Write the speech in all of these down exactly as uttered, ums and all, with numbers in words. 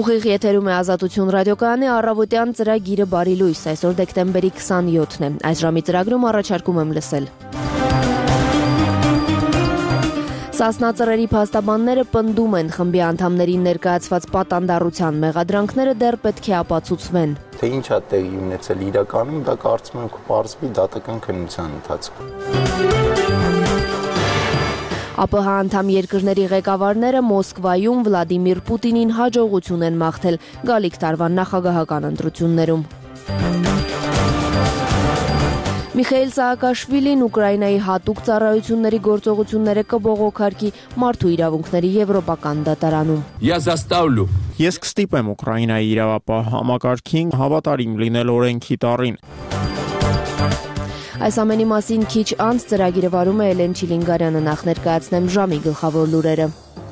Ուղիղ եթերում է Ազատություն ռադիոկայանի առավոտյան ծրագիրը Բարի լույս, այսօր դեկտեմբերի քսանյոթն է։ Այս ժամի ծրագրում առաջարկում եմ լսել։ Սասնա ծռերի փաստաբանները պնդում են, խմբի անդամներին ներկայացված պատանդառության մեղադրանքները դեռ պետք է ապացուցվեն։ Թե ինչ է տեղի ունեցել իրականում, դա կարծում եմ կպարզվի դատական քննության ընթացքում։ ԱՊՀ անդամ երկրների ղեկավարները Մոսկվայում Վլադիմիր Պուտինին հաջողություն են մաղթել գալիք տարվա նախագահական ընտրություններում։ Միխայիլ Սահակաշվիլին Ուկրաինայի հատուկ ծառայությունների գործողությունները կբողոքարկի մարդու իրավունքների եվրոպական դատարանում։ Ես կստիպեմ Ուկրաինայի իրավապահ համակարգին հավատարիմ լինել օրենքի տառին։ Այս ամենի մասին քիչ անց ծրագիրը վարում է Էլեն Չիլինգարյանը, նախ ներկայացնեմ ժամի գլխավոր լուրերը։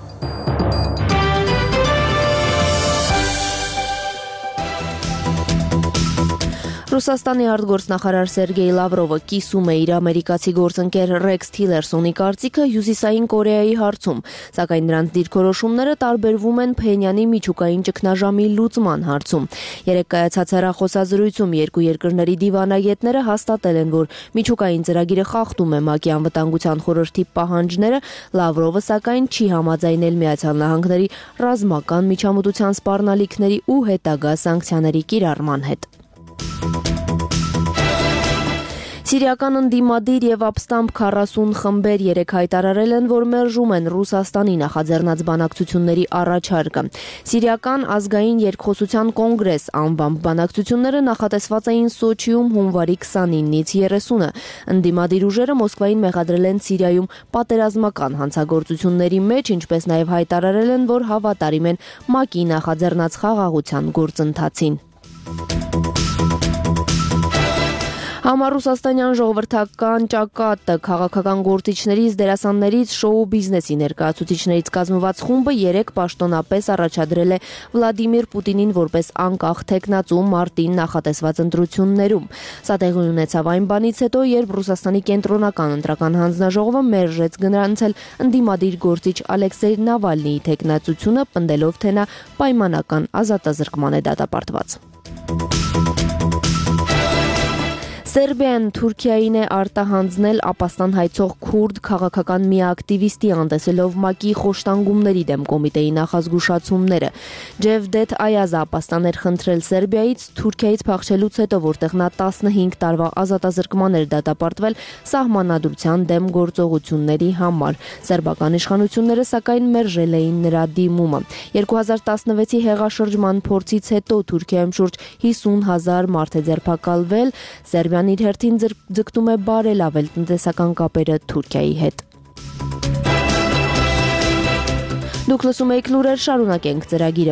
Ռուսաստանի արտգործնախարար Սերգեյ Լավրովը կիսում է իր ամերիկացի գործընկեր Ռեքս Թիլերսոնի կարծիքը Հյուսիսային Կորեայի հարցում, սակայն նրանց դիրքորոշումները տարբերվում են Փենյանի միջուկային ճգնաժամի լուծման հարցում։ Երեկ կայացած հեռախոսազրույցում երկու երկրների դիվանագետները հաստատել են, որ միջուկային ծրագիրը խախտում է ՄԱԿ-ի անվտանգության խորհրդի պահանջները, Լավրովը սակայն չի համաձայնել Միացյալ Նահանգների ռազմական միջամտության սպառնալիքների ու հետագա սանկցիաների կիրառման հետ։ Սիրիական ընդդիմադիր եւ ապստամբ քառասուն խմբեր երեկ հայտարարել են, որ մերժում են Ռուսաստանի նախաձեռնած բանակցությունների առաջարկը։ Սիրիական ազգային երկխոսության կոնգրես անվամբ բանակցությունները նախատեսված էին Սոչիում հունվարի քսանինից երեսունը։ Ընդդիմադիր ուժերը Մոսկվային մեղադրել են Սիրիայում պատերազմական հանցագործությունների մեջ, ինչպես նաեւ հայտարարել են, որ հավատարիմ են ՄԱԿ-ի նախաձեռնած խաղաղության գործընթացին։ Համառուսաստանյան ժողովրդական ճակատը քաղաքական գործիչներից, դերասաններից, շոու բիզնեսի ներկայացուցիչներից կազմված խումբը երեկ պաշտոնապես առաջադրել է Վլադիմիր Պուտինին որպես անկախ թեկնածու մարտին նախատեսված ընտրություններում։ Սա տեղի ունեցավ այն բանից հետո, երբ Ռուսաստանի կենտրոնական ընտրական հանձնաժողովը մերժեց գրանցել ընդդիմադիր գործիչ Ալեքսեյ Նավալնիի թեկնածությունը, պնդելով, թե նա պայմանական ազատազրկման է դատապարտված։ Սերբիան Թուրքիային է արտահանձնել ապաստան հայցող քուրդ քաղաքական մի ակտիվիստի անտեսելով ՄԱԿ-ի խոշտանգումների դեմ կոմիտեի նախազգուշացումները։ Ջևդեթ Այազը ապաստան էր խնդրել Սերբիայից Թուրքիայից փախչելուց հետո, որտեղ նա տասնհինգ տարվա ազատազրկման էր դատապարտվել սահմանադրության դեմ գործողությունների համար։ Սերբական իշխանությունները սակայն մերժել էին նրա դիմումը։ երկու հազար տասնվեցի հեղաշրջման փորձից հետո Թուրքիայում շուրջ հիսուն հազար մարդ է ձերբակալվել։ Սերբիան իր հերթին ձգտում է բարելավել տնտեսական կապերը Թուրքիայի հետ։ Դուք լսում եք լուրեր, շարունակենք ծրագիրը։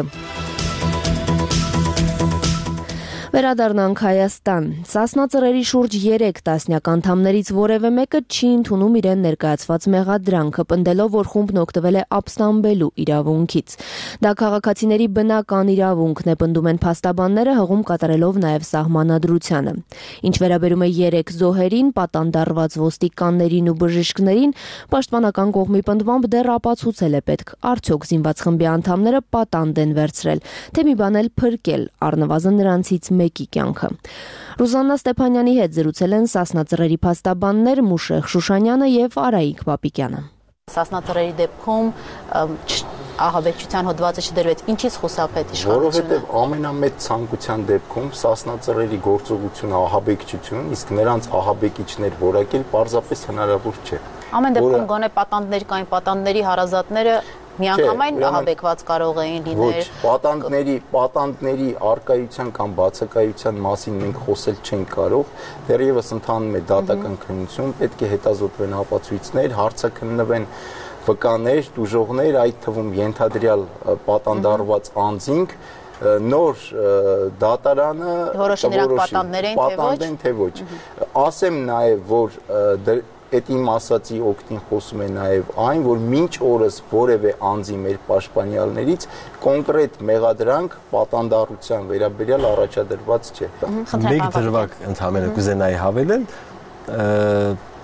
Վերադառնանք Հայաստան։ Սասնա ծռերի շուրջ երեք տասնյակ անդամներից որևէ մեկը չի ընդունում իրեն ներկայացված մեղադրանքը, պնդելով, որ խումբն օգտվել է ապստամբելու իրավունքից։ Դա քաղաքացիների բնական իրավունքն է, պնդում են փաստաբանները, հղում կատարելով նաև սահմանադրությանը։ Ինչ վերաբերում է երեք զոհերին, պատանդառված ոստիկաններին ու բժիշկներին, պաշտպանական կողմի պնդմամբ դեռ ապացուցել է պետք, արդյոք զինված խմբի անդամները պատանդ են վերցրել, թե մի բան էլ փրկել, առնվազն նրանցից մեկի կյանքը։ Ռուզաննա Ստեփանյանի հետ զրուցել են Սասնա ծռերի փաստաբաններ Մուշեղ Շուշանյանը եւ Արայիկ Պապիկյանը։ Սասնա ծռերի դեպքում ահաբեկչության հոդվածը չդրվեց, ինչից խուսափեց իշխանությունը։ Որովհետև ամենամեծ ցանկության դեպքում Սասնա ծռերի գործողությունը ահաբեկչություն, իսկ նրանց ահաբեկիչներ որակել պարզապես հնարավոր չէ։ Ամեն դեպքում գոնե պատանդներ կային, պատանդների հարազատները միանգամայն ահաբեկված կարող էին լինել։ Ոչ, պատանդների, պատանդների արկայության կամ բացակայության մասին մենք խոսել չենք կարող, դեռևս ընթանում է դատական քննություն, պետք է հետազոտվեն ապացույցներ, հարցաքննվեն վկաներ, դուժողներ, այդ թվում ենթադրյալ պատանդառված անձինք, նոր դատարանը որոշի նրանք պատանդներ էին, թե ոչ։ Ասեմ նաև, որ այդ իմ ասացի օգտին խոսում է նաև այն, որ մինչ օրս որևէ անձի մեր պաշտպանյալներից կոնկրետ մեղադրանք պատանդառության վերաբերյալ առաջադրված չէ։ Մեկ դրվագ ընդհանրապես կուզենայի հավելել,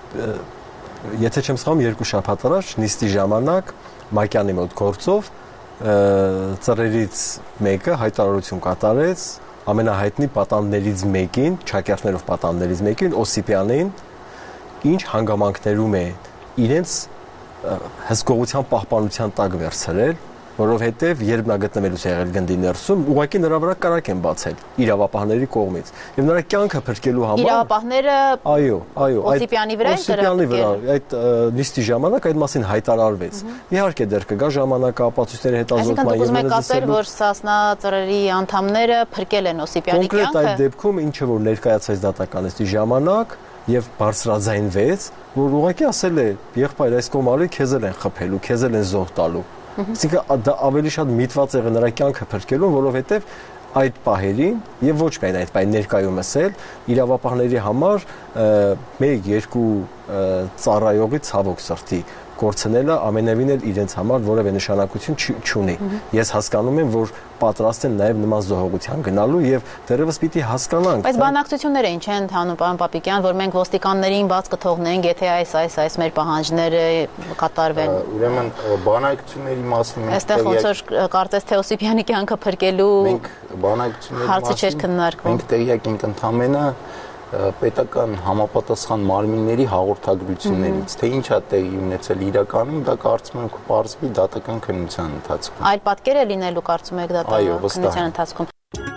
եթե չեմ սխալվում, երկու շաբաթ առաջ նիստի ժամանակ Մակյանի մոտ գործով ծռերից մեկը հայտարարություն կատարեց ամենահայտնի պատանդներից մեկին, ճակերտներով պատանդներից մեկին Օսիպյանին, ինչ հանգամանքներում է իրենց հսկողության պահպանության տակ վերցրել, որովհետև երբ նա գտնվելուց եղել գնդի ներսում, ուղղակի նրա վրա կարակ են բացել իրավապահների կողմից։ Եվ նրա կյանքը փրկելու համար իրավապահները այո, այո, Օսիպյանի վրա Օսիպյանի վրա այդ նիստի ժամանակ այդ մասին հայտարարվեց։ Իհարկե դեռ կգա ժամանակը ապացույցների հետազոտման եւ ուզում եք ասել, որ Սասնա ծռերի անդամները փրկել են Օսիպյանի կյանքը։ Կոնկրետ այդ դեպքում ինչը որ ներկայացվեց դատական նիստի ժամանակ եւ բարձրաձայնվեց, որ ուղղակի ասել է եղբայր այս կոմարը քեզ են խփելու, քեզ են զոհ տալու։ Այսինքն դա ավելի շատ միտված եղել նրա կյանքը փրկելու, որովհետև այդ պահերին եւ ոչ միայն այդ պահին ներկայումս էլ իրավապահների համար մեկ երկու ծառայողի ցավոք սրտի կորցնելը ամենևին էլ իրենց համար որևէ նշանակություն չունի։ Ես հասկանում եմ, որ պատրաստ են նաև նման զոհողության գնալու եւ դեռևս պիտի հասկանանք։ Բայց բանակցությունները ինչ են հանում, պարոն Պապիկյան, որ մենք ոստիկաններին բաց կթողնենք, եթե այս այս այս մեր պահանջները կատարվեն։ Ուրեմն բանակցությունների մասին մենք այստեղ ոնց որ կարծես թե Օսիպյանի կյանքը փրկելու մենք բանակցությունների հարցը չէր քննարկվում։ Մենք տեղյակ ենք ընդամենը պետական համապատասխան մարմինների հաղորդագրություններից, թե ինչ է տեղի ունեցել իրականում, դա կարծում եմ կպարզվի դատական քննության ընթացքում։ Այլ պատկեր է լինելու կարծում եք դատական քննության ընթացքում։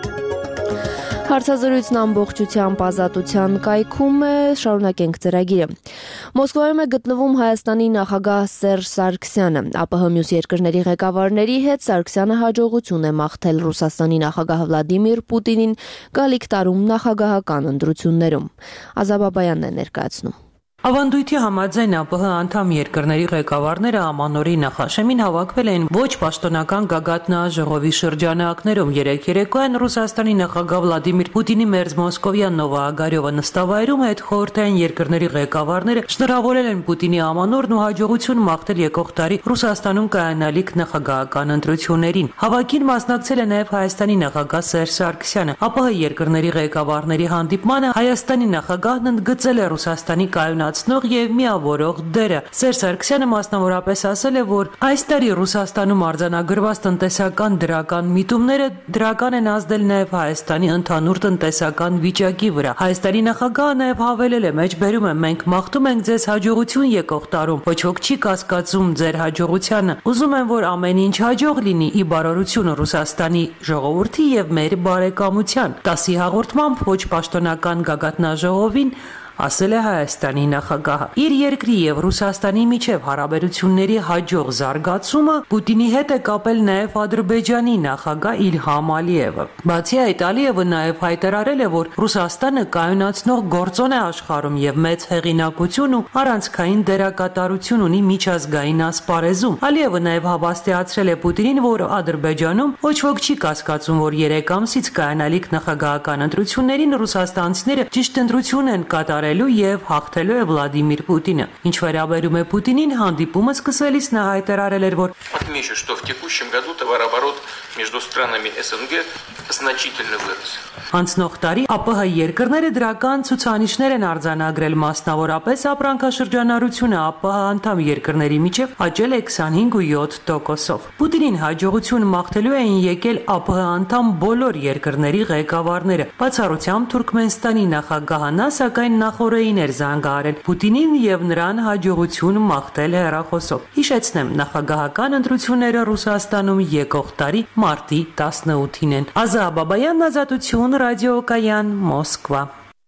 Հարցազրույցն ամբողջությամբ ազատության կայքում է, շարունակենք ծրագիրը։ Մոսկվայում է գտնվում Հայաստանի նախագահ Սերժ Սարգսյանը։ ԱՊՀ մյուս երկրների ղեկավարների հետ Սարգսյանը հաջողություն է մաղթել Ռուսաստանի նախագահ Վլադիմիր Պուտինին գալիք տարում նախագահական ընտրություններում։ Ազաբաբայանն է ներկայացնում։ Ավանդույթի համաձայն ԱՊՀ անդամ երկրների ղեկավարները ամանորի նախաշեմին հավաքվել են ոչ պաշտոնական գագաթնաժողովի շրջանակներում։ Երեք երեկոյան Ռուսաստանի նախագահ Վլադիմիր Պուտինի մերձ Մոսկովյան Նովոագարյովը նստավայրում այդ խորհրդային երկրների ղեկավարները շնորհավորել են Պուտինի ամանորն ու հաջողություն մաղթել եկող տարի Ռուսաստանում կայանալիք նախագահական ընտրություններին։ Հավաքին մասնակցել է նաև Հայաստանի նախագահ Սերժ Սարգսյանը։ ԱՊՀ երկրների ղեկավարների հանդիպմանը Հայաստանի նախագահն ընդգծել է Ռուսաստանի կայուն եւ միավորող դերը։ Սերժ Սարգսյանը մասնավորապես ասել է, որ այս տարի Ռուսաստանում արձանագրված տնտեսական դրական միտումները դրական են ազդել նաև Հայաստանի ընդհանուր տնտեսական վիճակի վրա։ Հայաստանի նախագահը նաև հավելել է. «Մեջբերում եմ, մենք մաղթում ենք ձեզ հաջողություն եկող տարում, ոչ ոք չի կասկածում ձեր հաջողությանը։ Ուզում եմ, որ ամեն ինչ հաջող լինի ի բարօրություն Ռուսաստանի ժողովրդի եւ մեր բարեկամության»։ տասի հաղորդմամբ ոչ պաշտոնական գագաթնաժողովին ասել է Հայաստանի նախագահը։ Իր երկրի եւ Ռուսաստանի միջև հարաբերությունների հաջող զարգացումը Պուտինի հետ է կապել նաեւ Ադրբեջանի նախագահ Իլհամ Ալիևը։ Բացի այդ, Ալիևը նաեւ հայտարարել է, որ Ռուսաստանը կայունացնող գործոն է աշխարհում եւ մեծ հեղինակություն ու առանցքային դերակատարություն ունի միջազգային ասպարեզում։ Ալիևը նաեւ հավաստիացրել է Պուտինին, որ Ադրբեջանում ոչ ոք չի կասկածում, որ երեք ամսից կայանալիք նախագահական ընտրություններին ռուսաստանցիները ճիշտ ընտրություն են կատարել եւ հաղթելու է Վլադիմիր Պուտինը։ Ինչ վերաբերում է Պուտինին, հանդիպումը սկսելիս նա հայտարարել էր, որ Отмечу, что в текущем году товарооборот между странами СНГ значительно вырос. Անցնող տարի ԱՊՀ երկրները դրական ցուցանիշներ են արձանագրել, մասնավորապես ապրանքաշրջանառությունը ԱՊՀ անդամ երկրների միջև աճել է քսանհինգ ու յոթ տոկոսով։ Պուտինին հաջողություն մաղթելու էին եկել ԱՊՀ անդամ բոլոր երկրների ղեկավարները։ Բացառությամբ Թուրքմենստանի նախագահը նա սակայն նախորդին էր զանգահարել Պուտինին եւ նրան հաջողություն մաղթել հեռախոսով։ Հիշեցնեմ, նախագահական ընտրությունները Ռուսաստանում եկող տարի մարտի տասնութին են։ Ազա Բաբայան, Ազատություն, Ռադիոկայան, Մոսկվա։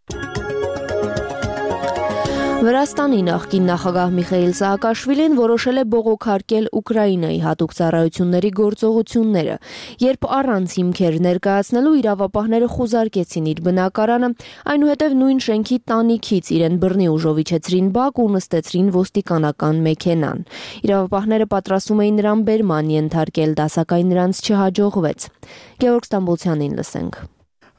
Վրաստանի նախկին նախագահ Միխայիլ Սահակաշվիլին որոշել է բողոքարկել Ուկրաինայի հատուկ ծառայությունների գործողությունները, երբ առանց հիմքեր ներկայացնելու իրավապահները խուզարկեցին իր բնակարանը, այնուհետև նույն շենքի տանիքից իրեն բռնի ուժով իջեցրին բակ ու նստեցրին ոստիկանական մեքենան։ Իրավապահները պատրաստվում էին նրան բերման ենթարկել, դա սակայն նրանց չհաջողվեց։ Գեորգ Ստամբոլցյանին լսենք։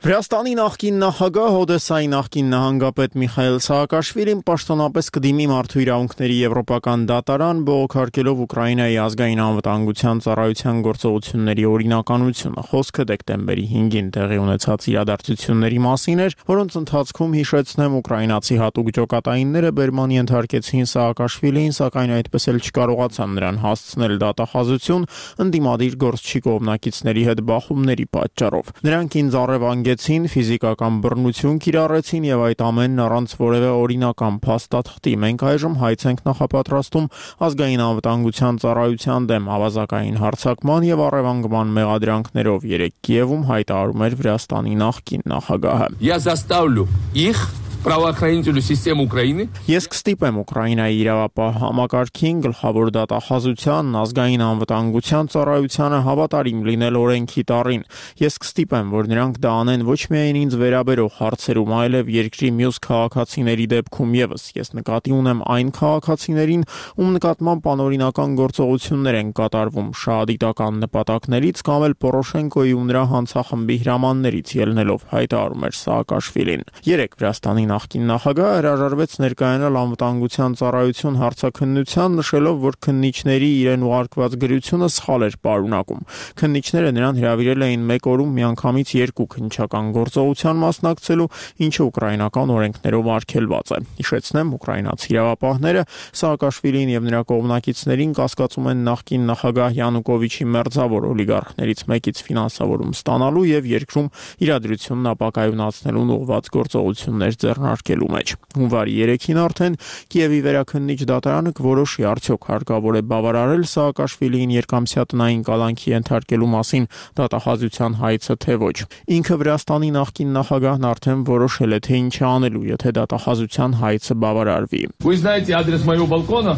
Վրաստանի նախկին նախագահ Օդեսայի նախկին նահանգապետ Միխայել Սաակաշվիլին պաշտոնապես կդիմի մարդու իրավունքների եվրոպական դատարան, բողոքարկելով Ուկրաինայի ազգային անվտանգության ծառայության գործողությունների օրինականությունը։ Խոսքը դեկտեմբերի հինգին տեղի ունեցած իրադարձությունների մասին էր, որոնց ընթացքում հիշեցնեմ ուկրաինացի հատուկ ջոկատայինները բերման ենթարկեցին Սաակաշվիլին, սակայն այդպես էլ չկարողացան նրան հասցնել դատախազություն ընդդիմադիր գործչի կողմնակիցների հետ բախումների պատճառով։ Նրանք ինձ առևանգեցին, ֆիզիկական բռնություն կիրառեցին եւ այդ ամենն առանց որևէ օրինական փաստաթղթի։ Մենք այժմ հայց ենք նախապատրաստում ազգային անվտանգության ծառայության դեմ ավազակային հարձակման եւ առևանգման մեղադրանքներով, երեք Կիևում հայտարարում էր Վրաստանի նախկին նախագահը։ Я заставлю их правоохранительную систему Украины. Ես կստիպեմ Ուկրաինայի իրավապահ համակարգին, գլխավոր դատախազությանն, ազգային անվտանգության ծառայությանը հավատարիմ լինել օրենքի տառին։ Ես կստիպեմ, որ նրանք դա անեն ոչ միայն ինձ վերաբերող հարցերում, այլև երկրի մյուս քաղաքացիների դեպքում եւս։ Ես նկատի ունեմ այն քաղաքացիներին, ում նկատմամբ անօրինական գործողություններ են կատարվում շահադիտական նպատակներից կամ էլ Պորոշենկոյի ու նրա հանցախմբի հրամաններից ելնելով, հայտարարում էր Սաակաշվիլին։ Երեք Վրաստանի նախկին նախագահը հրաժարվեց ներկայանալ անվտանգության ծառայություն հարցաքննության, նշելով, որ քննիչների իրեն ուղարկված գրությունը սխալ էր պարունակում։ Քննիչները նրան հրավիրել էին մեկ օրում միանգամից երկու քննչական գործողության մասնակցելու, ինչը ուկրաինական օրենքներով արգելված է։ Հիշեցնեմ, ուկրաինացի իրավապահները Սաակաշվիլին եւ նրա կողմնակիցներին կասկածում են նախկին նախագահ Յանուկովիչի մերձավոր օլիգարխներից մեկից ֆինանսավորում ստանալու եւ երկրում իրադրությունն ապակայունացնելուն ուղղված գործողություններ ձեռնարկելու մեջ։ Հունվարի երեքին արդեն Կիևի վերաքննիչ դատարանը կորոշի արդյոք հարկավոր է բավարարել Սաակաշվիլիին երկամսյա տնային կալանքի ենթարկելու մասին դատախազության հայցը, թե ոչ։ Ինքը Վրաստանի նախկին նախագահն արդեն որոշել է, թե ինչ է անելու, եթե դատախազության հայցը բավարարվի։ Вы знаете адрес моего балкона?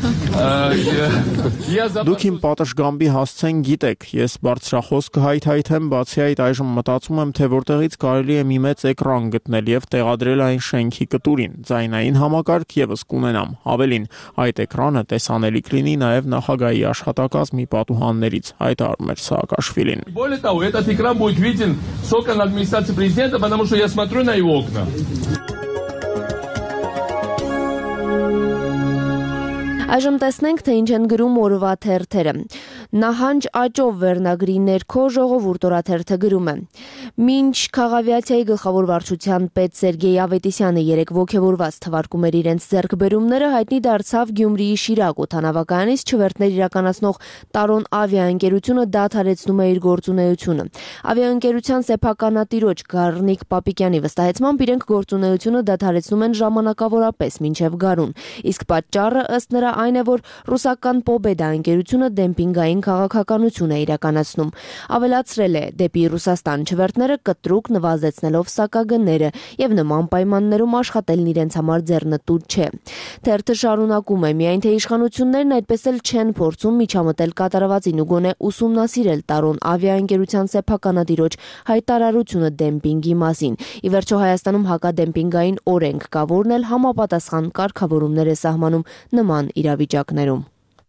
Դուք իմ պատշգամբի հասցեն գիտեք, ես բարձրախոս կհայթայթեմ, բացի այդ այժմ մտածում եմ, թե որտեղից կարելի է մի մեծ էկրան գտնել եւ տեղադրել այն շենքի կտուրին, ձայնային համակարգ եւս կունենամ։ Ավելին, այդ էկրանը տեսանելիք լինի նաեւ նախագահի աշխատակազմի պատուհաններից, հայտարարում էր Սաակաշվիլին։ Более того, этот экран будет виден с окон администрации президента, потому что я смотрю на его окна. Այժմ տեսնենք, թե ինչ են գրում օրվա թերթերը։ Նահանջ աճով վերնագրի ներքո ժողովուրդ օրաթերթը գրում է. Մինչ Խաղավիացիայի գլխավոր վարչության պետ Սերգեյ Ավետիսյանը երեք ոգևորված թվարկում էր իրենց ձեռքբերումները, հայտնի դարձավ Գյումրիի Շիրակ օդանավակայանից չվերթներ իրականացնող Տարոն ավիաընկերությունը դադարեցնում է իր գործունեությունը։ Ավիաընկերության սեփականատիրոջ Գառնիկ Պապիկյանի վստահեցմամբ իրենք գործունեությունը դադարեցնում են ժամանակավորապես մինչև գարուն։ Իսկ պատճառը ըստ նրա այն է, որ ռուսական Պոբեդա ընկերությունը դեմպինգային քաղաքականություն է իրականացնում։ Ավելացրել է, դեպի Ռուսաստան չվերթները կտրուկ նվազեցնելով սակագները եւ նման պայմաններում աշխատելն իրենց համար ձեռնտու չէ։ Թերթը շարունակում է, միայն թե իշխանություններն այդպես էլ չեն փորձում միջամտել կատարվածին ու գոնե ուսումնասիրել Տարոն ավիաընկերության սեփականատիրոջ հայտարարությունը դեմպինգի մասին։ Ի վերջո Հայաստանում հակադեմպինգային օրենք կա, որն էլ համապատասխան կարգավորումներ է սահմանում նման իրավիճակներում։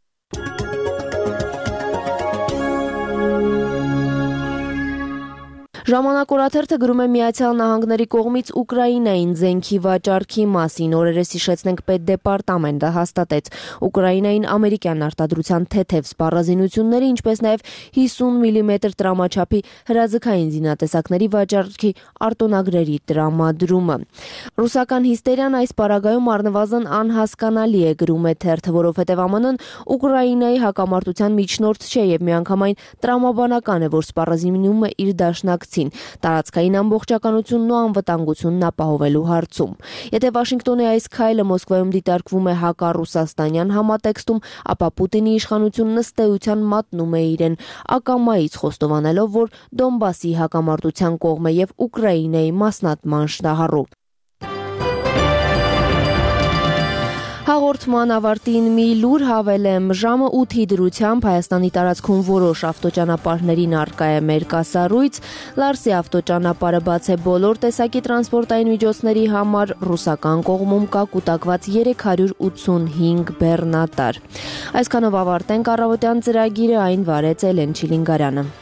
Ժամանակ օրաթերթը գրում է Միացյալ Նահանգների կողմից Ուկրաինային զենքի վաճառքի մասին։ Օրերս հիշեցնենք պետդեպարտամենտը հաստատեց Ուկրաինային ամերիկյան արտադրության թեթև սպառազինությունների, ինչպես նաև հիսուն միլիմետր տրամաչափի հրաձգային զինատեսակների վաճառքի արտոնագրերի տրամադրումը։ Ռուսական հիստերիան այս պարագայում առնվազն անհասկանալի է, գրում է թերթը, որովհետև ԱՄՆ-ն Ուկրաինայի հակամարտության միջնորդ չէ եւ միանգամայն տրամաբանական է, որ սպառազինումը իր դաշնակցի տարածքային ամբողջականությունն ու անվտանգությունն ապահովելու հարցում։ Եթե Վաշինգտոնի այս քայլը Մոսկվայում դիտարկվում է հակառուսաստանյան համատեքստում, ապա Պուտինի իշխանությունն ըստ էության մատնում է իրեն ակամայից խոստովանելով, որ Դոնբասի հակամարտության կողմ է եւ Ուկրաինայի մասնատման շահառու։ Հաղորդման ավարտին մի լուր հավելեմ, ժամը ութի դրությամբ Հայաստանի տարածքում որոշ ավտոճանապարհներին առկա է մերկասառույց, Լարսի ավտոճանապարհը բաց է բոլոր տեսակի տրանսպորտային միջոցների համար, ռուսական կողմում կա կուտակված երեք հարյուր ութսունհինգ բեռնատար։ Այսքանով ավարտենք առավոտյան ծրագիրը, այն վարեց Էլեն Չիլինգարյանը։